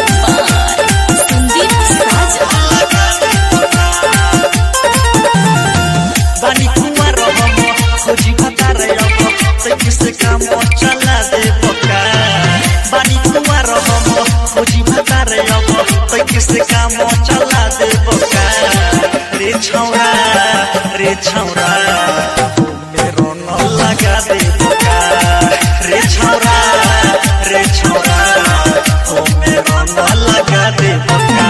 रे छौरा मेरो न लगा दे बोका रे छौरा ओ मेरो न लगा दे बोका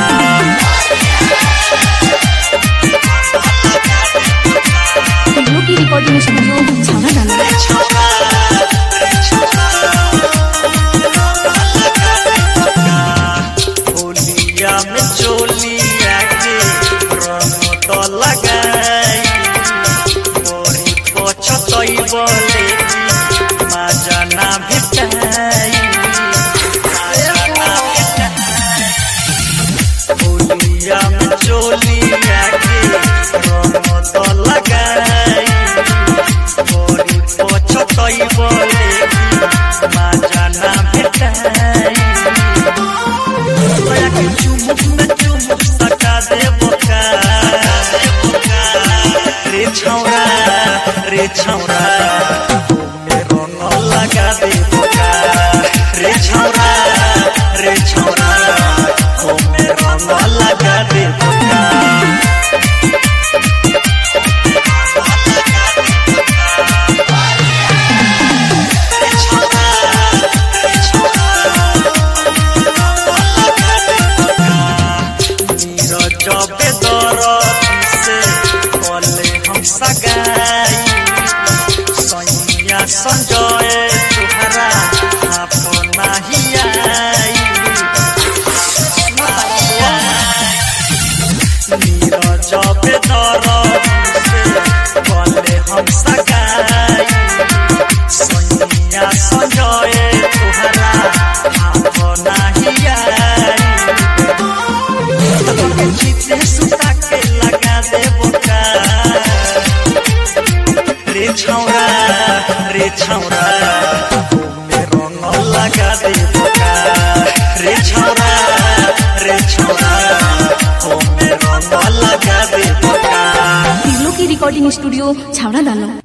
की रिकॉर्डिंग स्टूडियो छाना डाला होलिया में चोलिया के रंग तो लगाई मोरी पछतई बोले मजा ना भेटाई होलिया में चोलिया के रंग तो लगाई मोरी पछतई बोले मजा ना भेटाई चुमुक सका दे बोका रे छौरा मेरो न लगा दे बोका रे छौरा ओ मेरो न लगा दे बोका जबे दरद से बोले हम सगाई सैया संजय तुहरा अपना ही आई मीरा जबे दरद से बोले हम सगाई सैया संजय तुहरा अपना ही आई जीते सुता के लगा दे बोका रे छौरा मेरो न लगा दे बोका रे छौरा ओ मेरो न लगा दे बोका की रिकॉर्डिंग स्टूडियो छाना डाला।